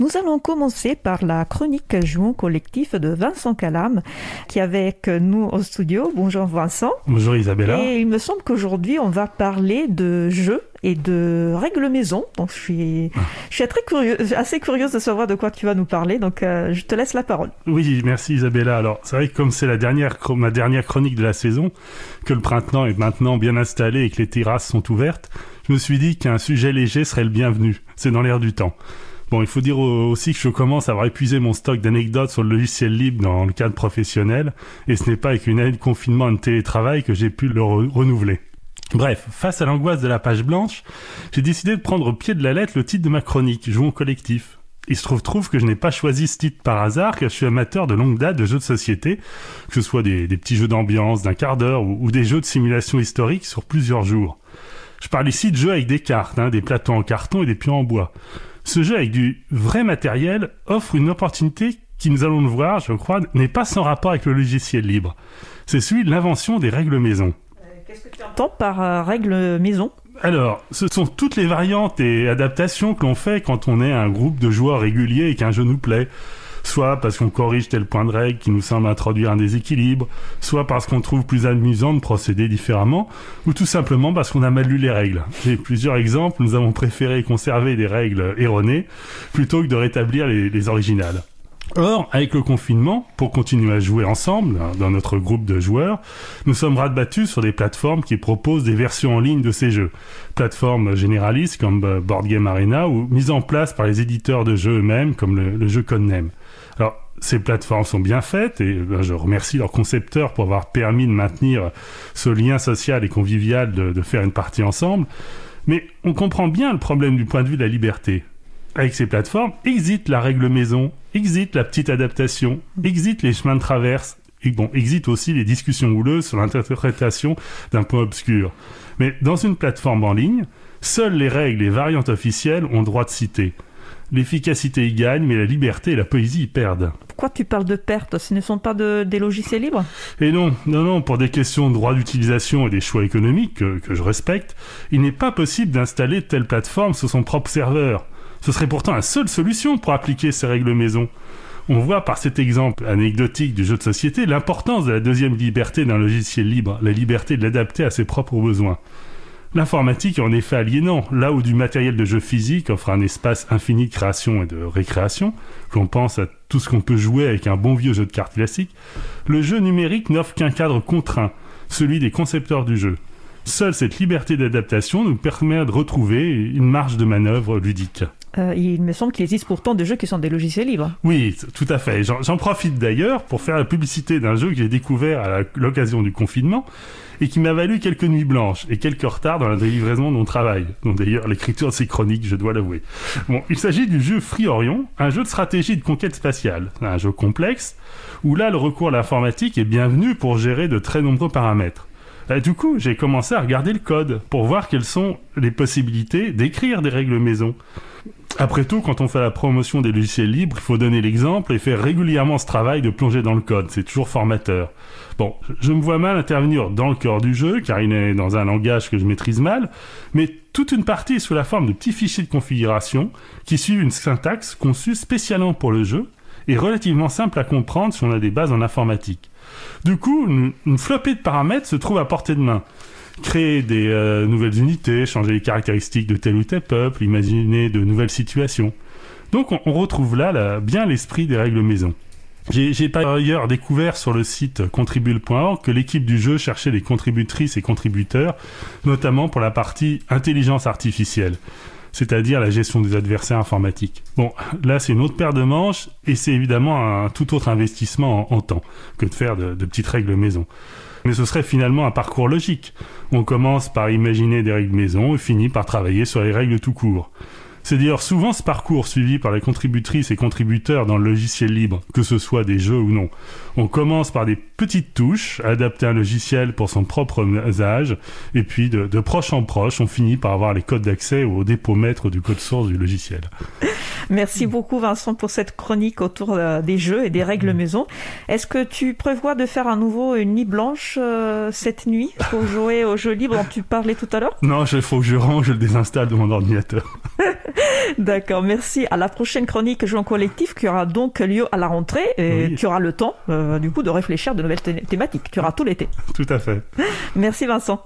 Nous allons commencer par la chronique Jouons collectif de Vincent Calam, qui est avec nous au studio. Bonjour Vincent. Bonjour Isabella. Et il me semble qu'aujourd'hui, on va parler de jeux et de règles maison. Donc, je suis assez curieuse de savoir de quoi tu vas nous parler. Donc, je te laisse la parole. Oui, merci Isabella. Alors, c'est vrai que comme c'est ma dernière chronique de la saison, que le printemps est maintenant bien installé et que les terrasses sont ouvertes, je me suis dit qu'un sujet léger serait le bienvenu. C'est dans l'air du temps. Bon, il faut dire aussi que je commence à avoir épuisé mon stock d'anecdotes sur le logiciel libre dans le cadre professionnel, et ce n'est pas avec une année de confinement et de télétravail que j'ai pu le renouveler. Bref, face à l'angoisse de la page blanche, j'ai décidé de prendre au pied de la lettre le titre de ma chronique, Jouons collectif. Il se trouve que je n'ai pas choisi ce titre par hasard, car je suis amateur de longue date de jeux de société, que ce soit des petits jeux d'ambiance d'un quart d'heure ou des jeux de simulation historique sur plusieurs jours. Je parle ici de jeux avec des cartes, des plateaux en carton et des pions en bois. Ce jeu avec du vrai matériel offre une opportunité qui, nous allons le voir, je crois, n'est pas sans rapport avec le logiciel libre. C'est celui de l'invention des règles maison. Qu'est-ce que tu entends par règles maison ? Alors, ce sont toutes les variantes et adaptations que l'on fait quand on est un groupe de joueurs réguliers et qu'un jeu nous plaît. Soit parce qu'on corrige tel point de règle qui nous semble introduire un déséquilibre, soit parce qu'on trouve plus amusant de procéder différemment, ou tout simplement parce qu'on a mal lu les règles. J'ai plusieurs exemples, nous avons préféré conserver des règles erronées plutôt que de rétablir les originales. Or, avec le confinement, pour continuer à jouer ensemble, dans notre groupe de joueurs, nous sommes rabattus sur des plateformes qui proposent des versions en ligne de ces jeux. Plateformes généralistes comme Board Game Arena ou mises en place par les éditeurs de jeux eux-mêmes comme le jeu Codename. Alors, ces plateformes sont bien faites et je remercie leurs concepteurs pour avoir permis de maintenir ce lien social et convivial de faire une partie ensemble. Mais on comprend bien le problème du point de vue de la liberté. Avec ces plateformes, exit la règle maison, exit la petite adaptation, exit les chemins de traverse, et exit aussi les discussions houleuses sur l'interprétation d'un point obscur. Mais dans une plateforme en ligne, seules les règles et variantes officielles ont droit de citer. L'efficacité y gagne, mais la liberté et la poésie y perdent. Pourquoi tu parles de perte ? Ce ne sont pas des logiciels libres ? Et non, pour des questions de droit d'utilisation et des choix économiques que je respecte, il n'est pas possible d'installer telle plateforme sur son propre serveur. Ce serait pourtant la seule solution pour appliquer ces règles maison. On voit par cet exemple anecdotique du jeu de société l'importance de la deuxième liberté d'un logiciel libre, la liberté de l'adapter à ses propres besoins. L'informatique est en effet aliénant, là où du matériel de jeu physique offre un espace infini de création et de récréation, que l'on pense à tout ce qu'on peut jouer avec un bon vieux jeu de cartes classique, le jeu numérique n'offre qu'un cadre contraint, celui des concepteurs du jeu. Seule cette liberté d'adaptation nous permet de retrouver une marge de manœuvre ludique. Il me semble qu'il existe pourtant des jeux qui sont des logiciels libres. Oui, tout à fait. J'en profite d'ailleurs pour faire la publicité d'un jeu que j'ai découvert à l'occasion du confinement et qui m'a valu quelques nuits blanches et quelques retards dans la livraison de mon travail. Donc d'ailleurs, l'écriture de ces chroniques, je dois l'avouer. Bon, il s'agit du jeu Free Orion, un jeu de stratégie de conquête spatiale. Un jeu complexe où là, le recours à l'informatique est bienvenu pour gérer de très nombreux paramètres. Du coup, j'ai commencé à regarder le code pour voir quelles sont les possibilités d'écrire des règles maison. Après tout, quand on fait la promotion des logiciels libres, il faut donner l'exemple et faire régulièrement ce travail de plonger dans le code. C'est toujours formateur. Bon, je me vois mal intervenir dans le cœur du jeu, car il est dans un langage que je maîtrise mal, mais toute une partie est sous la forme de petits fichiers de configuration qui suivent une syntaxe conçue spécialement pour le jeu et relativement simple à comprendre si on a des bases en informatique. Du coup, une flopée de paramètres se trouve à portée de main. Créer des nouvelles unités, changer les caractéristiques de tel ou tel peuple, imaginer de nouvelles situations. Donc on retrouve là bien l'esprit des règles maison. J'ai par ailleurs découvert sur le site contribule.org que l'équipe du jeu cherchait des contributrices et contributeurs, notamment pour la partie intelligence artificielle, c'est-à-dire la gestion des adversaires informatiques. Bon, là c'est une autre paire de manches, et c'est évidemment un tout autre investissement en temps que de faire de petites règles maison. Mais ce serait finalement un parcours logique. On commence par imaginer des règles maison et finit par travailler sur les règles tout court. C'est d'ailleurs souvent ce parcours suivi par les contributrices et contributeurs dans le logiciel libre, que ce soit des jeux ou non. On commence par des petites touches, adapter un logiciel pour son propre usage, et puis de proche en proche, on finit par avoir les codes d'accès au dépôt maître du code source du logiciel. Merci beaucoup Vincent pour cette chronique autour des jeux et des règles maison. Est-ce que tu prévois de faire à nouveau une nuit blanche cette nuit pour jouer aux jeux libres dont tu parlais tout à l'heure ? Non, il faut que je range, je le désinstalle de mon ordinateur. D'accord, merci. À la prochaine chronique Jeux en collectif qui aura donc lieu à la rentrée et tu auras le temps du coup de réfléchir de nouvelles thématiques. Tu auras tout l'été. Tout à fait. Merci Vincent.